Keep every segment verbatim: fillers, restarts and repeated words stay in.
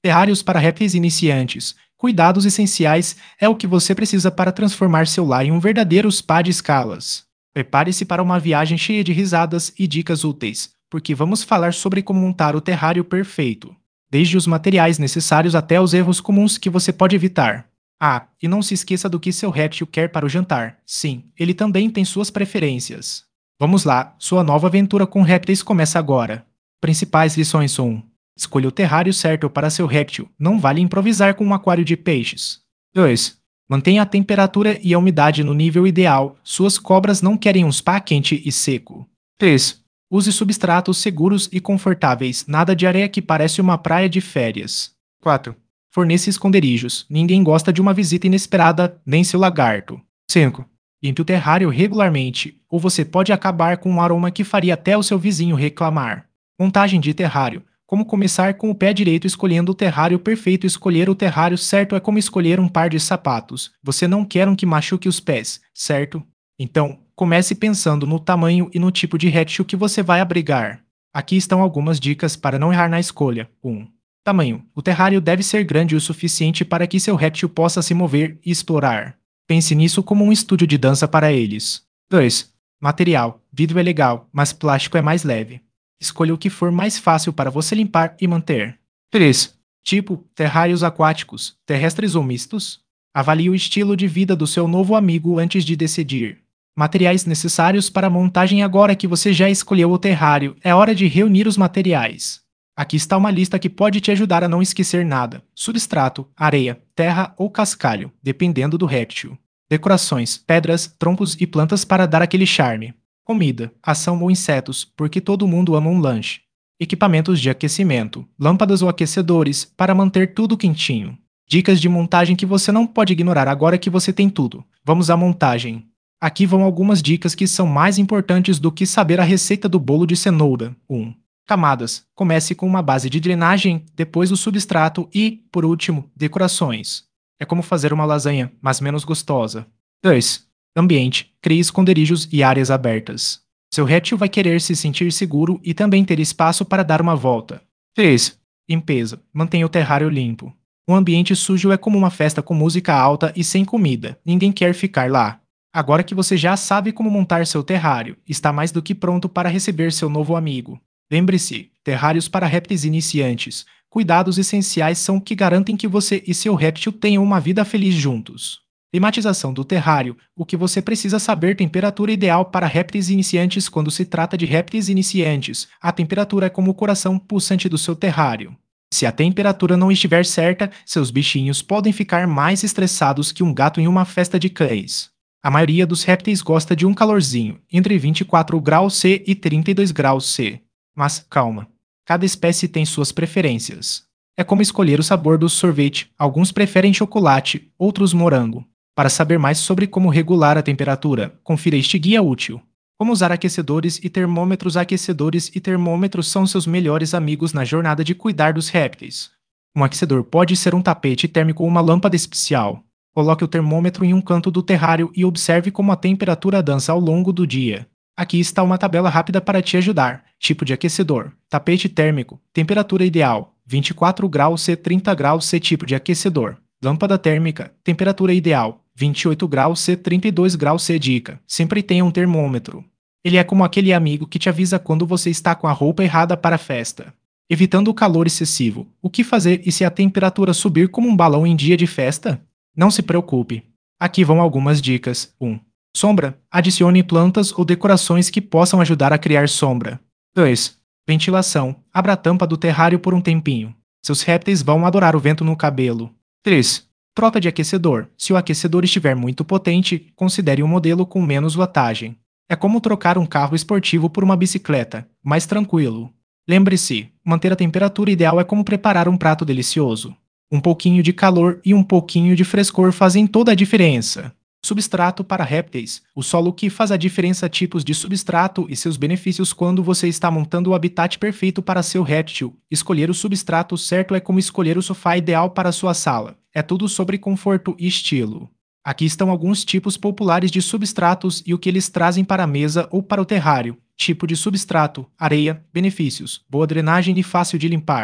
Terrários para répteis iniciantes. Cuidados essenciais é o que você precisa para transformar seu lar em um verdadeiro spa de escalas. Prepare-se para uma viagem cheia de risadas e dicas úteis, porque vamos falar sobre como montar o terrário perfeito, desde os materiais necessários até os erros comuns que você pode evitar. Ah, e não se esqueça do que seu réptil quer para o jantar. Sim, ele também tem suas preferências. Vamos lá, sua nova aventura com répteis começa agora. Principais lições um. Escolha o terrário certo para seu réptil, não vale improvisar com um aquário de peixes. dois. Mantenha a temperatura e a umidade no nível ideal, suas cobras não querem um spa quente e seco. três. Use substratos seguros e confortáveis, nada de areia que parece uma praia de férias. quatro. Forneça esconderijos, ninguém gosta de uma visita inesperada, nem seu lagarto. cinco. Limpe o terrário regularmente, ou você pode acabar com um aroma que faria até o seu vizinho reclamar. Montagem de terrário. Como começar com o pé direito escolhendo o terrário perfeito. Escolher o terrário certo é como escolher um par de sapatos. Você não quer um que machuque os pés, certo? Então, comece pensando no tamanho e no tipo de réptil que você vai abrigar. Aqui estão algumas dicas para não errar na escolha. um. Tamanho. O terrário deve ser grande o suficiente para que seu réptil possa se mover e explorar. Pense nisso como um estúdio de dança para eles. dois. Material. Vidro é legal, mas plástico é mais leve. Escolha o que for mais fácil para você limpar e manter. três. Tipo, terrários aquáticos, terrestres ou mistos? Avalie o estilo de vida do seu novo amigo antes de decidir. Materiais necessários para a montagem. Agora que você já escolheu o terrário, é hora de reunir os materiais. Aqui está uma lista que pode te ajudar a não esquecer nada. Substrato, areia, terra ou cascalho, dependendo do réptil. Decorações, pedras, troncos e plantas para dar aquele charme. Comida, ação ou insetos, porque todo mundo ama um lanche. Equipamentos de aquecimento, lâmpadas ou aquecedores, para manter tudo quentinho. Dicas de montagem que você não pode ignorar agora que você tem tudo. Vamos à montagem. Aqui vão algumas dicas que são mais importantes do que saber a receita do bolo de cenoura. um. Camadas. Comece com uma base de drenagem, depois o substrato e, por último, decorações. É como fazer uma lasanha, mas menos gostosa. dois. Ambiente. Crie esconderijos e áreas abertas. Seu réptil vai querer se sentir seguro e também ter espaço para dar uma volta. três. Limpeza. Mantenha o terrário limpo. Um ambiente sujo é como uma festa com música alta e sem comida. Ninguém quer ficar lá. Agora que você já sabe como montar seu terrário, está mais do que pronto para receber seu novo amigo. Lembre-se, terrários para répteis iniciantes. Cuidados essenciais são o que garantem que você e seu réptil tenham uma vida feliz juntos. Climatização do terrário. O que você precisa saber: temperatura ideal para répteis iniciantes. Quando se trata de répteis iniciantes, a temperatura é como o coração pulsante do seu terrário. Se a temperatura não estiver certa, seus bichinhos podem ficar mais estressados que um gato em uma festa de cães. A maioria dos répteis gosta de um calorzinho, entre vinte e quatro graus C e trinta e dois graus C. Mas, calma. Cada espécie tem suas preferências. É como escolher o sabor do sorvete. Alguns preferem chocolate, outros morango. Para saber mais sobre como regular a temperatura, confira este guia útil. Como usar aquecedores e termômetros. Aquecedores e termômetros são seus melhores amigos na jornada de cuidar dos répteis. Um aquecedor pode ser um tapete térmico ou uma lâmpada especial. Coloque o termômetro em um canto do terrário e observe como a temperatura dança ao longo do dia. Aqui está uma tabela rápida para te ajudar. Tipo de aquecedor. Tapete térmico. Temperatura ideal. vinte e quatro graus C, trinta graus C. Tipo de aquecedor. Lâmpada térmica. Temperatura ideal. vinte e oito graus C, trinta e dois graus C. Dica: sempre tenha um termômetro. Ele é como aquele amigo que te avisa quando você está com a roupa errada para a festa. Evitando o calor excessivo. O que fazer e se a temperatura subir como um balão em dia de festa? Não se preocupe. Aqui vão algumas dicas. um. Sombra. Adicione plantas ou decorações que possam ajudar a criar sombra. dois. Ventilação. Abra a tampa do terrário por um tempinho. Seus répteis vão adorar o vento no cabelo. três. Troca de aquecedor. Se o aquecedor estiver muito potente, considere um modelo com menos watagem. É como trocar um carro esportivo por uma bicicleta, mais tranquilo. Lembre-se, manter a temperatura ideal é como preparar um prato delicioso. Um pouquinho de calor e um pouquinho de frescor fazem toda a diferença. Substrato para répteis. O solo que faz a diferença. Tipos de substrato e seus benefícios. Quando você está montando o habitat perfeito para seu réptil, escolher o substrato certo é como escolher o sofá ideal para sua sala. É tudo sobre conforto e estilo. Aqui estão alguns tipos populares de substratos e o que eles trazem para a mesa ou para o terrário. Tipo de substrato: areia. Benefícios: boa drenagem e fácil de limpar.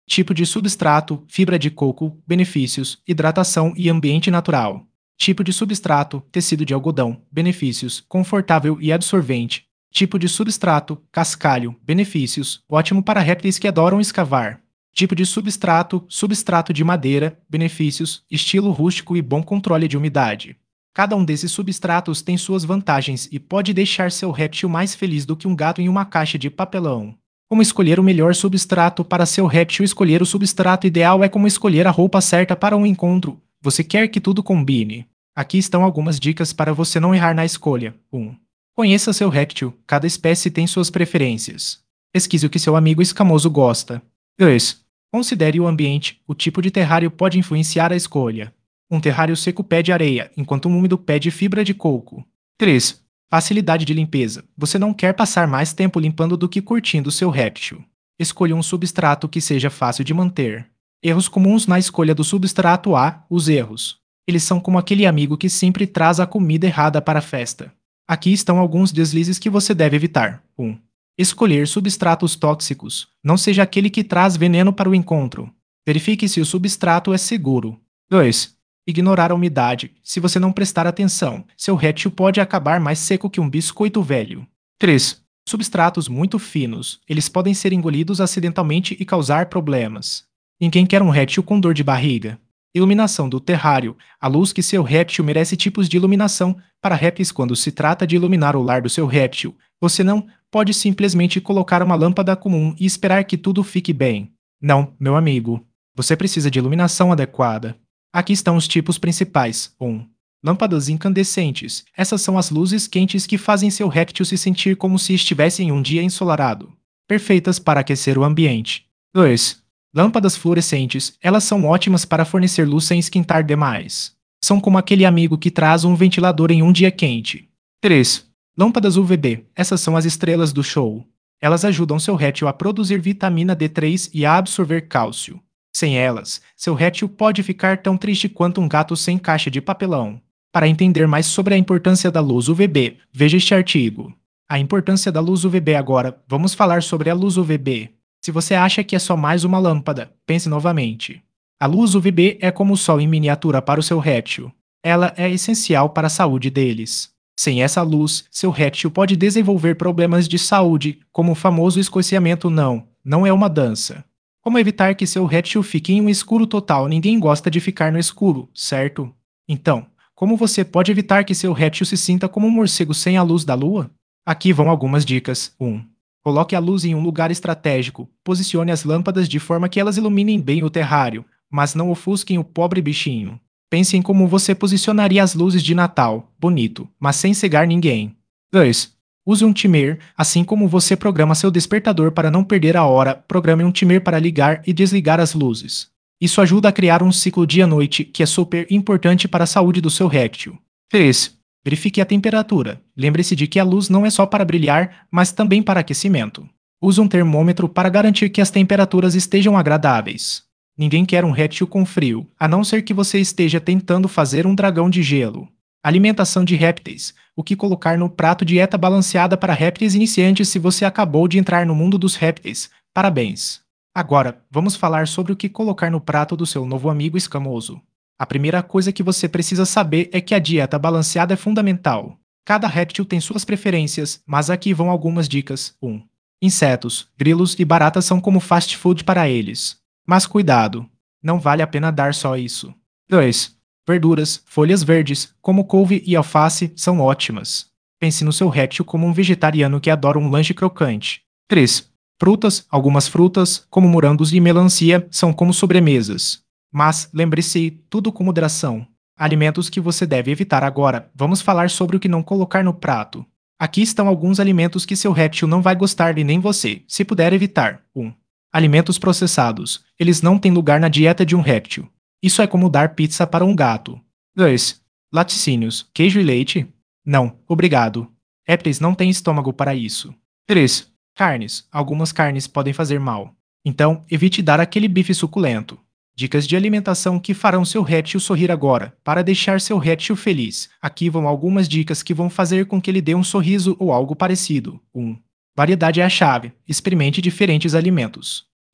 Tipo de substrato, fibra de coco, benefícios, hidratação e ambiente natural. Tipo de substrato, tecido de algodão, benefícios, confortável e absorvente. Tipo de substrato, cascalho, benefícios, ótimo para répteis que adoram escavar. Tipo de substrato, substrato de madeira, benefícios, estilo rústico e bom controle de umidade. Cada um desses substratos tem suas vantagens e pode deixar seu réptil mais feliz do que um gato em uma caixa de papelão. Como escolher o melhor substrato para seu réptil? Escolher o substrato ideal é como escolher a roupa certa para um encontro. Você quer que tudo combine. Aqui estão algumas dicas para você não errar na escolha. um. Conheça seu réptil. Cada espécie tem suas preferências. Pesquise o que seu amigo escamoso gosta. dois. Considere o ambiente. O tipo de terrário pode influenciar a escolha. Um terrário seco pede areia, enquanto um úmido pede fibra de coco. três. Facilidade de limpeza. Você não quer passar mais tempo limpando do que curtindo seu réptil. Escolha um substrato que seja fácil de manter. Erros comuns na escolha do substrato A. Os erros. Eles são como aquele amigo que sempre traz a comida errada para a festa. Aqui estão alguns deslizes que você deve evitar. um. Escolher substratos tóxicos. Não seja aquele que traz veneno para o encontro. Verifique se o substrato é seguro. dois. Ignorar a umidade. Se você não prestar atenção, seu réptil pode acabar mais seco que um biscoito velho. três. Substratos muito finos. Eles podem ser engolidos acidentalmente e causar problemas. Ninguém quer um réptil com dor de barriga. Iluminação do terrário. A luz que seu réptil merece. Tipos de iluminação. Para répteis, quando se trata de iluminar o lar do seu réptil, você não pode simplesmente colocar uma lâmpada comum e esperar que tudo fique bem. Não, meu amigo. Você precisa de iluminação adequada. Aqui estão os tipos principais. um. Lâmpadas incandescentes. Essas são as luzes quentes que fazem seu réptil se sentir como se estivesse em um dia ensolarado. Perfeitas para aquecer o ambiente. dois. Lâmpadas fluorescentes. Elas são ótimas para fornecer luz sem esquentar demais. São como aquele amigo que traz um ventilador em um dia quente. três. Lâmpadas U V B. Essas são as estrelas do show. Elas ajudam seu réptil a produzir vitamina D três e a absorver cálcio. Sem elas, seu réptil pode ficar tão triste quanto um gato sem caixa de papelão. Para entender mais sobre a importância da luz U V B, veja este artigo. A importância da luz U V B agora, vamos falar sobre a luz U V B. Se você acha que é só mais uma lâmpada, pense novamente. A luz U V B é como o sol em miniatura para o seu réptil. Ela é essencial para a saúde deles. Sem essa luz, seu réptil pode desenvolver problemas de saúde, como o famoso escociamento. Não, não é uma dança. Como evitar que seu réptil fique em um escuro total? Ninguém gosta de ficar no escuro, certo? Então, como você pode evitar que seu réptil se sinta como um morcego sem a luz da lua? Aqui vão algumas dicas. um. Coloque a luz em um lugar estratégico. Posicione as lâmpadas de forma que elas iluminem bem o terrário, mas não ofusquem o pobre bichinho. Pense em como você posicionaria as luzes de Natal, bonito, mas sem cegar ninguém. dois. Use um timer. Assim como você programa seu despertador para não perder a hora, programe um timer para ligar e desligar as luzes. Isso ajuda a criar um ciclo dia-noite que é super importante para a saúde do seu réptil. três. Verifique a temperatura. Lembre-se de que a luz não é só para brilhar, mas também para aquecimento. Use um termômetro para garantir que as temperaturas estejam agradáveis. Ninguém quer um réptil com frio, a não ser que você esteja tentando fazer um dragão de gelo. Alimentação de répteis. O que colocar no prato? Dieta balanceada para répteis iniciantes. Se você acabou de entrar no mundo dos répteis, parabéns! Agora, vamos falar sobre o que colocar no prato do seu novo amigo escamoso. A primeira coisa que você precisa saber é que a dieta balanceada é fundamental. Cada réptil tem suas preferências, mas aqui vão algumas dicas. um. Insetos, grilos e baratas são como fast food para eles. Mas cuidado, não vale a pena dar só isso. dois. Verduras, folhas verdes, como couve e alface, são ótimas. Pense no seu réptil como um vegetariano que adora um lanche crocante. três. Frutas, algumas frutas, como morangos e melancia, são como sobremesas. Mas, lembre-se, tudo com moderação. Alimentos que você deve evitar agora. Vamos falar sobre o que não colocar no prato. Aqui estão alguns alimentos que seu réptil não vai gostar e nem você, se puder evitar. um. Alimentos processados. Eles não têm lugar na dieta de um réptil. Isso é como dar pizza para um gato. dois. Laticínios. Queijo e leite? Não, obrigado. Répteis não têm estômago para isso. três. Carnes. Algumas carnes podem fazer mal. Então, evite dar aquele bife suculento. Dicas de alimentação que farão seu réptil sorrir agora. Para deixar seu réptil feliz, aqui vão algumas dicas que vão fazer com que ele dê um sorriso ou algo parecido. um. Variedade é a chave. Experimente diferentes alimentos.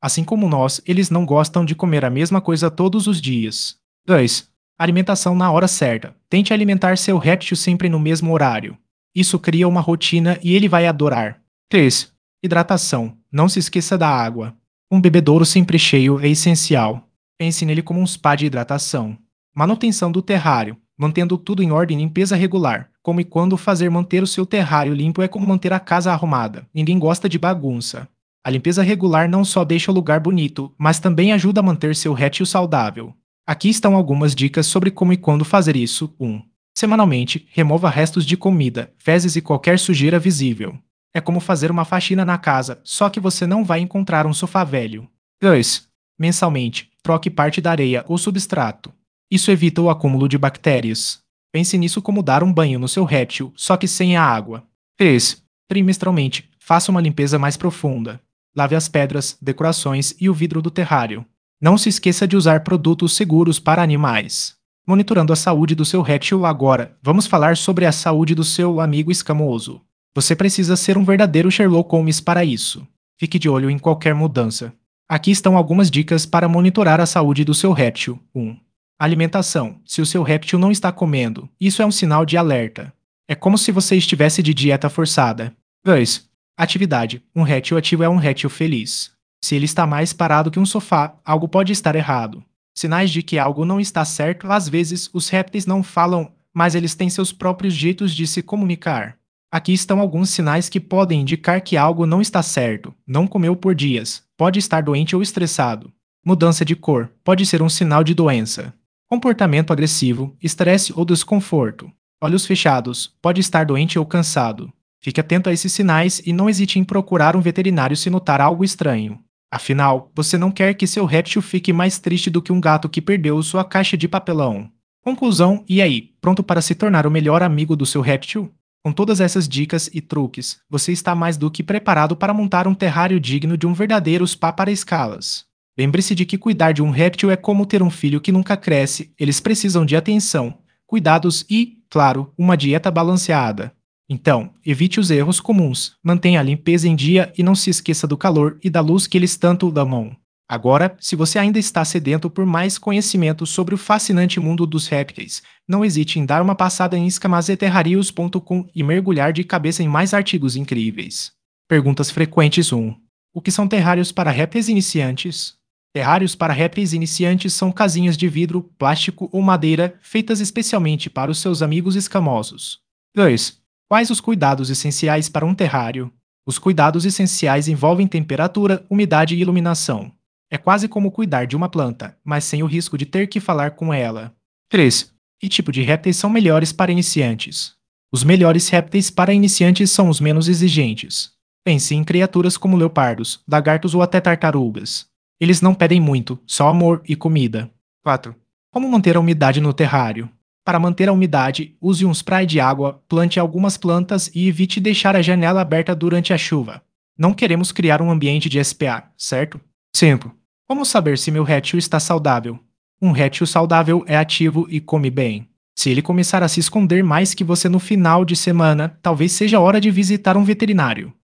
Assim como nós, eles não gostam de comer a mesma coisa todos os dias. dois. Alimentação na hora certa. Tente alimentar seu réptil sempre no mesmo horário. Isso cria uma rotina e ele vai adorar. três. Hidratação. Não se esqueça da água. Um bebedouro sempre cheio é essencial. Pense nele como um spa de hidratação. Manutenção do terrário. Mantendo tudo em ordem e limpeza regular. Como e quando fazer manter o seu terrário limpo é como manter a casa arrumada. Ninguém gosta de bagunça. A limpeza regular não só deixa o lugar bonito, mas também ajuda a manter seu réptil saudável. Aqui estão algumas dicas sobre como e quando fazer isso. um. Semanalmente, remova restos de comida, fezes e qualquer sujeira visível. É como fazer uma faxina na casa, só que você não vai encontrar um sofá velho. dois. Mensalmente, troque parte da areia ou substrato. Isso evita o acúmulo de bactérias. Pense nisso como dar um banho no seu réptil, só que sem a água. três. Trimestralmente, faça uma limpeza mais profunda. Lave as pedras, decorações e o vidro do terrário. Não se esqueça de usar produtos seguros para animais. Monitorando a saúde do seu réptil agora, vamos falar sobre a saúde do seu amigo escamoso. Você precisa ser um verdadeiro Sherlock Holmes para isso. Fique de olho em qualquer mudança. Aqui estão algumas dicas para monitorar a saúde do seu réptil. um. Alimentação. Se o seu réptil não está comendo, isso é um sinal de alerta. É como se você estivesse de dieta forçada. dois. Atividade. Um réptil ativo é um réptil feliz. Se ele está mais parado que um sofá, algo pode estar errado. Sinais de que algo não está certo, às vezes os répteis não falam, mas eles têm seus próprios jeitos de se comunicar. Aqui estão alguns sinais que podem indicar que algo não está certo. Não comeu por dias. Pode estar doente ou estressado. Mudança de cor. Pode ser um sinal de doença. Comportamento agressivo, estresse ou desconforto. Olhos fechados. Pode estar doente ou cansado. Fique atento a esses sinais e não hesite em procurar um veterinário se notar algo estranho. Afinal, você não quer que seu réptil fique mais triste do que um gato que perdeu sua caixa de papelão. Conclusão, e aí, pronto para se tornar o melhor amigo do seu réptil? Com todas essas dicas e truques, você está mais do que preparado para montar um terrário digno de um verdadeiro spa para escalas. Lembre-se de que cuidar de um réptil é como ter um filho que nunca cresce, eles precisam de atenção, cuidados e, claro, uma dieta balanceada. Então, evite os erros comuns, mantenha a limpeza em dia e não se esqueça do calor e da luz que eles tanto amam. Agora, se você ainda está sedento por mais conhecimento sobre o fascinante mundo dos répteis, não hesite em dar uma passada em escamazeterrarios ponto com e mergulhar de cabeça em mais artigos incríveis. Perguntas frequentes um. O que são terrários para répteis iniciantes? Terrários para répteis iniciantes são casinhas de vidro, plástico ou madeira feitas especialmente para os seus amigos escamosos. dois. Quais os cuidados essenciais para um terrário? Os cuidados essenciais envolvem temperatura, umidade e iluminação. É quase como cuidar de uma planta, mas sem o risco de ter que falar com ela. três. Que tipo de répteis são melhores para iniciantes? Os melhores répteis para iniciantes são os menos exigentes. Pense em criaturas como leopardos, lagartos ou até tartarugas. Eles não pedem muito, só amor e comida. quatro. Como manter a umidade no terrário? Para manter a umidade, use um spray de água, plante algumas plantas e evite deixar a janela aberta durante a chuva. Não queremos criar um ambiente de S P A, certo? cinco. Como saber se meu réptil está saudável? Um réptil saudável é ativo e come bem. Se ele começar a se esconder mais que você no final de semana, talvez seja hora de visitar um veterinário.